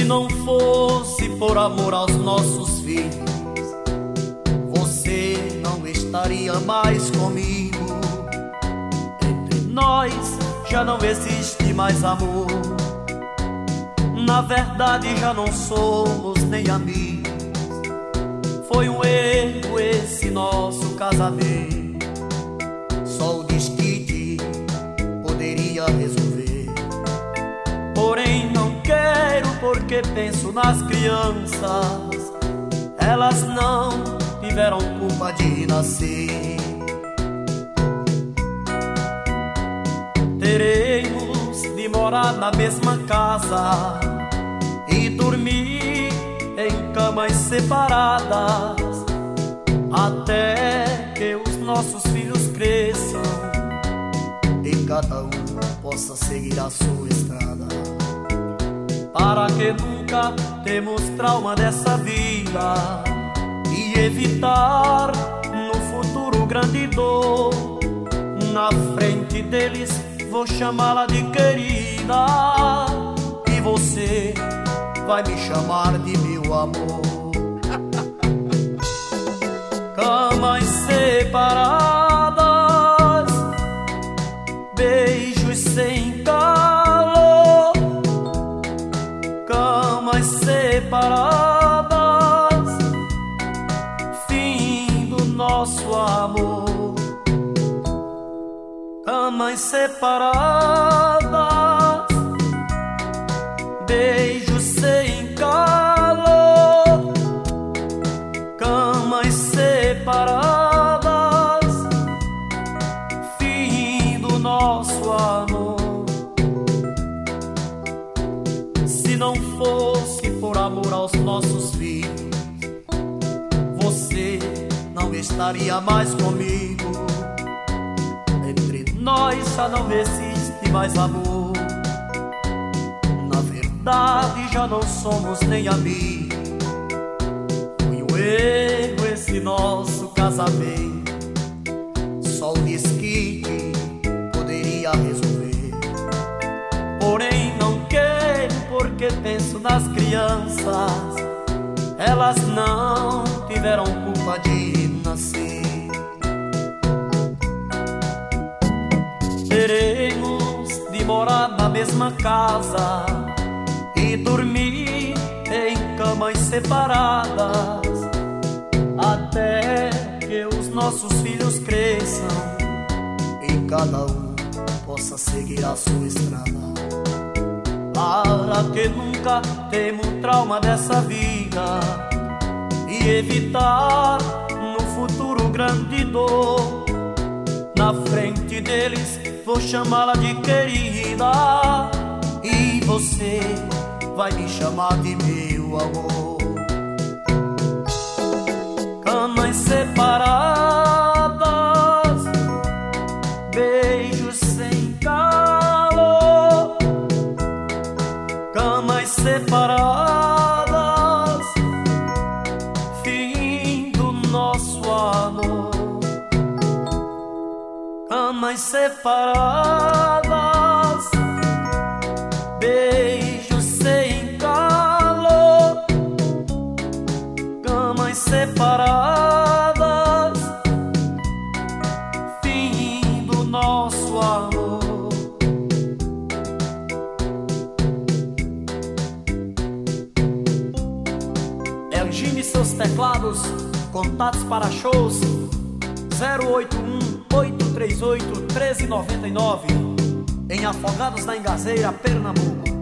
Se não fosse por amor aos nossos filhos, você não estaria mais comigo. Entre nós já não existe mais amor. Na verdade já não somos nem amigos. Foi um erro esse nosso casamento. Só o desquite poderia resolver. Porém não quero, porque penso nas crianças. Elas não tiveram culpa de nascer. Teremos de morar na mesma casa e dormir em camas separadas, até que os nossos filhos cresçam e cada um possa seguir a sua estrada. Para que nunca temos trauma dessa vida e evitar no futuro grande dor. Na frente deles vou chamá-la de querida, e você vai me chamar de meu amor. Camas separadas, beijos sem calor. Camas separadas, fim do nosso amor. Camas separadas, beijos sem calor. Camas separadas, fim do nosso amor. Se não fosse por amor aos nossos filhos, você não estaria mais comigo. Entre nós já não existe mais amor. Na verdade já não somos nem amigos. Foi um erro esse nosso casamento. Só o desquite poderia resolver. Porém não quero, porque penso nas crianças. Elas não tiveram culpa de nascer. Teremos de morar na mesma casa e dormir em camas separadas, até que os nossos filhos cresçam e cada um possa seguir a sua estrada. Para que nunca temos trauma dessa vida e evitar no futuro grande dor. Na frente deles vou chamá-la de querida, e você vai me chamar de meu amor. Camas separadas, beijos sem calor. Camas separadas, fim do nosso amor. Camas separadas, beijos sem calor. Camas separadas, fim do nosso amor. Elgine e seus teclados, contatos para shows 081-838-1399, em Afogados da Engazeira, Pernambuco.